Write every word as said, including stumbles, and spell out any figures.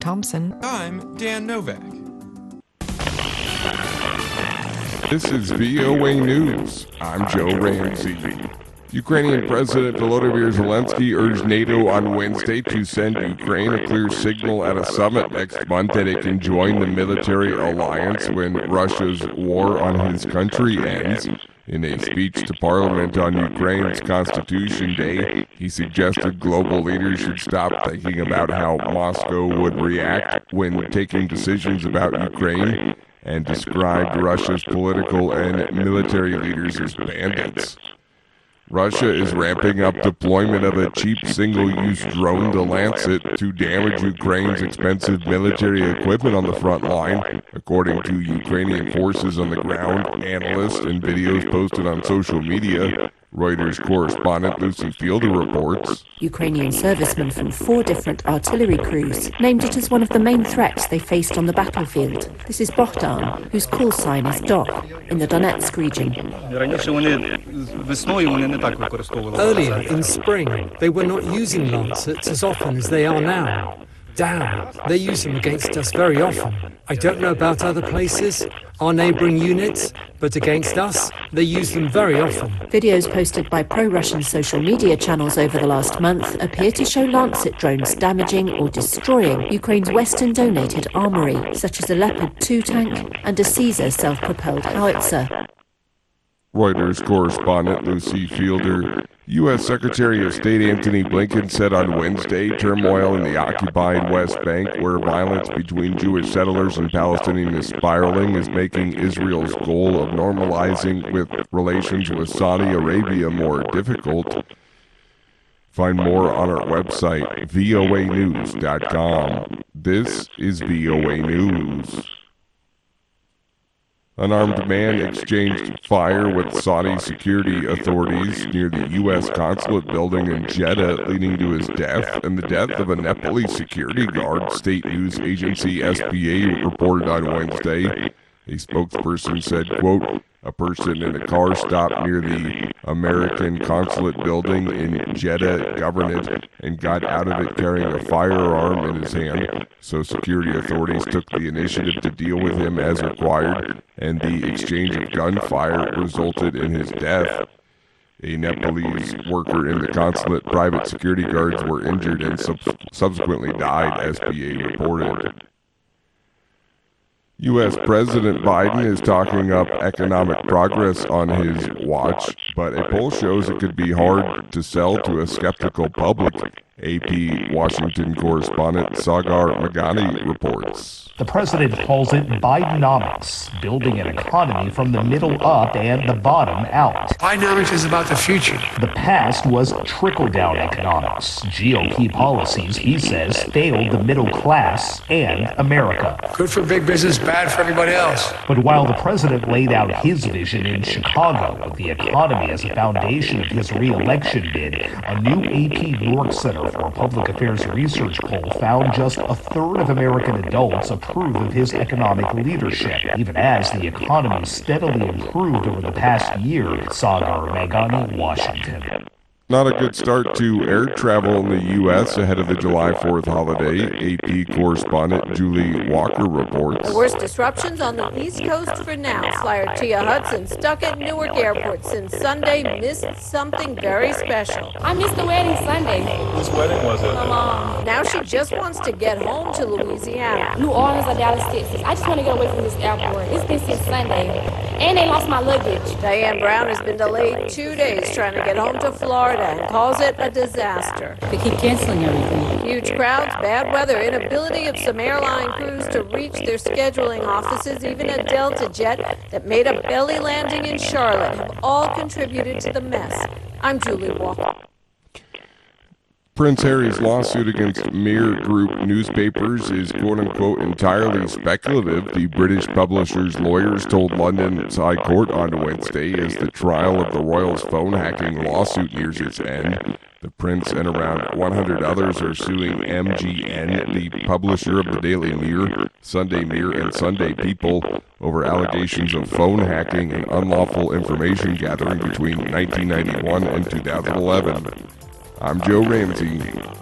Thompson. I'm Dan Novak. This is V O A News. I'm Joe Ramsey. Ukrainian President Volodymyr Zelensky urged NATO on Wednesday to send Ukraine a clear signal at a summit next month that it can join the military alliance when Russia's war on his country ends. In a speech to Parliament on Ukraine's Constitution Day, he suggested global leaders should stop thinking about how Moscow would react when taking decisions about Ukraine, and described Russia's political and military leaders as bandits. Russia is ramping up deployment of a cheap single-use drone, the Lancet, to damage Ukraine's expensive military equipment on the front line, according to Ukrainian forces on the ground, analysts, and videos posted on social media. Reuters correspondent Lucy Fielder reports. Ukrainian servicemen from four different artillery crews named it as one of the main threats they faced on the battlefield. This is Bohdan, whose call sign is Doc, in the Donetsk region. Earlier in spring, they were not using Lancets as often as they are now. Damn, they use them against us very often. I don't know about other places, our neighbouring units, but against us, they use them very often. Videos posted by pro-Russian social media channels over the last month appear to show Lancet drones damaging or destroying Ukraine's Western-donated armoury, such as a Leopard two tank and a Caesar self-propelled howitzer. Reuters correspondent Lucy Fielder. U S Secretary of State Antony Blinken said on Wednesday turmoil in the occupied West Bank, where violence between Jewish settlers and Palestinians is spiraling, is making Israel's goal of normalizing with relations with Saudi Arabia more difficult. Find more on our website, V O A news dot com. This is V O A News. An armed man exchanged fire with Saudi security authorities near the U S consulate building in Jeddah, leading to his death and the death of a Nepalese security guard, state news agency S P A reported on Wednesday. A spokesperson said, quote, a person in a car stopped near the American consulate building in Jeddah Governorate and got out of it carrying a firearm in his hand. So security authorities took the initiative to deal with him as required, and the exchange of gunfire resulted in his death. A Nepalese worker in the consulate, private security guards were injured and sub- subsequently died, S P A reported. U S President Biden is talking up economic progress on his watch, but a poll shows it could be hard to sell to a skeptical public. A P Washington correspondent Sagar Meghani reports. The president calls it Bidenomics, building an economy from the middle up and the bottom out. Bidenomics is about the future. The past was trickle-down economics. G O P policies, he says, failed the middle class and America. Good for big business, bad for everybody else. But while the president laid out his vision in Chicago with the economy as a foundation of his re-election bid, a new A P York Center for Public Affairs Research poll found just a third of American adults approve of his economic leadership, even as the economy steadily improved over the past year. Sagar Meghani, Washington. Not a good start to air travel in the U S ahead of the July fourth holiday. A P correspondent Julie Walker reports. The worst disruptions on the East Coast for now. Flyer Tia Hudson, stuck at Newark Airport since Sunday, missed something very special. I missed the wedding Sunday. Whose wedding was it? My mom. Now she just wants to get home to Louisiana. New Orleans or Dallas, Texas. I just want to get away from this airport. It's been since Sunday. And they lost my luggage. Diane Brown has been delayed two days trying to get home to Florida and calls it a disaster. They keep canceling everything. Huge crowds, bad weather, inability of some airline crews to reach their scheduling offices, even a Delta jet that made a belly landing in Charlotte have all contributed to the mess. I'm Julie Walker. Prince Harry's lawsuit against Mir Group newspapers is quote-unquote entirely speculative, the British publisher's lawyers told London's High Court on Wednesday as the trial of the royals' phone hacking lawsuit nears its end. The Prince and around one hundred others are suing M G N, the publisher of the Daily Mirror, Sunday Mirror, and Sunday People, over allegations of phone hacking and unlawful information gathering between nineteen ninety-one and two thousand eleven. I'm Joe Ramsey.